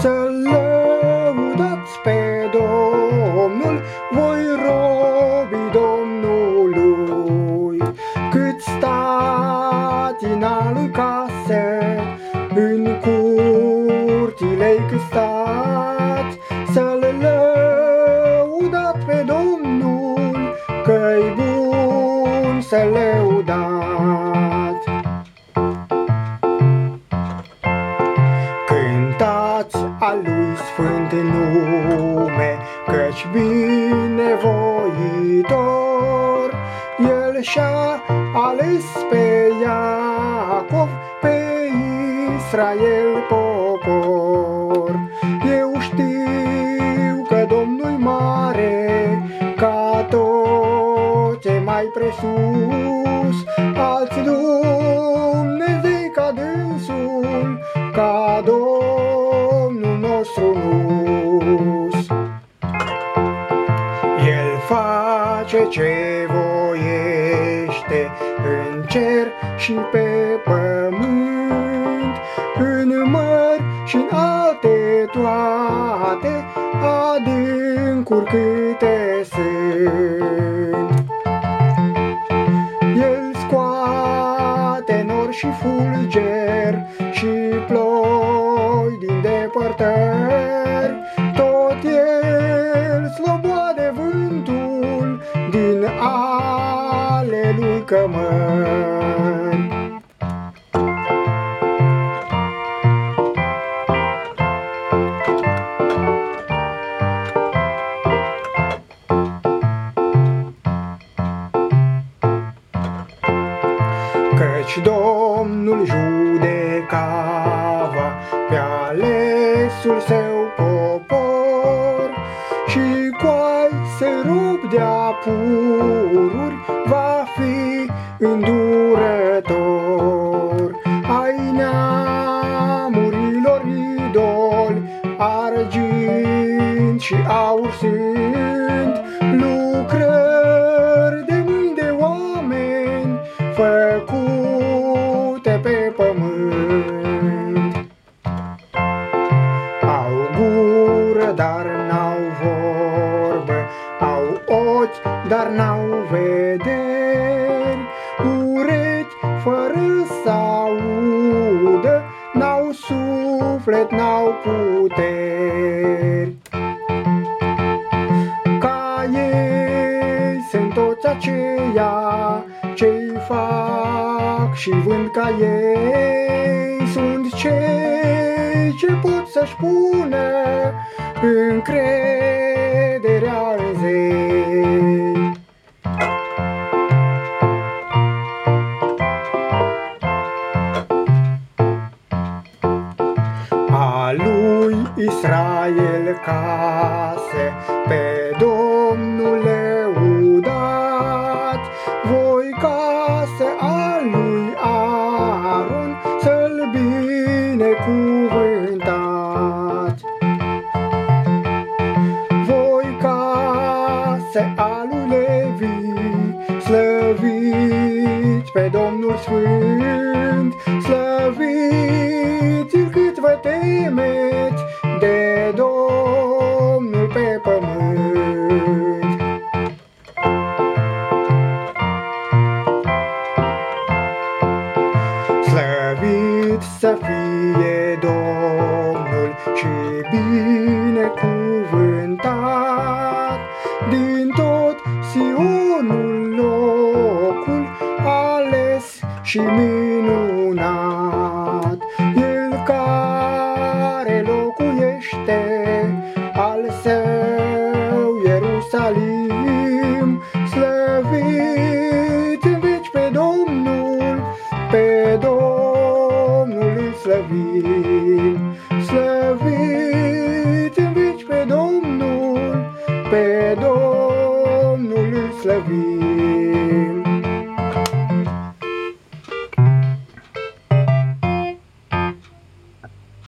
Să-L lăudați pe Domnul, voi robii Domnului, cât stați în a Lui case, în curțile-i cât stați. Să-L lăudați pe Domnul, că-i bun să-L lăudați. Cântați a Lui sfânt nume, căci binevoitor, El și-a ales pe Iacov, pe Israel popor. Eu știu că Domnul-i mare, ca tot ce mai presus, alți Dumnezei ca dânsul, ca Domnul nostru nu-s. El face ce voiește în cer și pe pământ, în mări și în alte toate adâncuri câte sunt. El scoate nori și fulger și ploi din depărtări, tot El sloboade vântul din ale Lui cămări. Căci Domnul judecava pe alesul Său popor, și cu-ai se rup de-a pururi va fi îndurător. Ai neamurilor idoli, argint și aur sunt, lucrări de mâini de oameni, făcute pe pământ. Au gură, dar n-au vorbă, au ochi, dar n-au vederi, urechi fără să audă, n-au suflet, n-au puteri. Ca ei sunt toți aceia ce-i fac și vând ca ei, sunt cei ce pot să-și pună încrederea în zei. A lui Israel case, pe Domnul lăudați, voi case a lui Aron, să-l binecuvântați. Voi case a lui Levi, slăviți pe Domnul sfânt, slăviți-l cât vă temeți de Domnul pe pământ. Slăvit să fie Domnul și binecuvântat din tot Sionul, locul ales și minunat. El care locuiește al Său Ierusalim, slăvit în veci pe Domnul îl slăvim.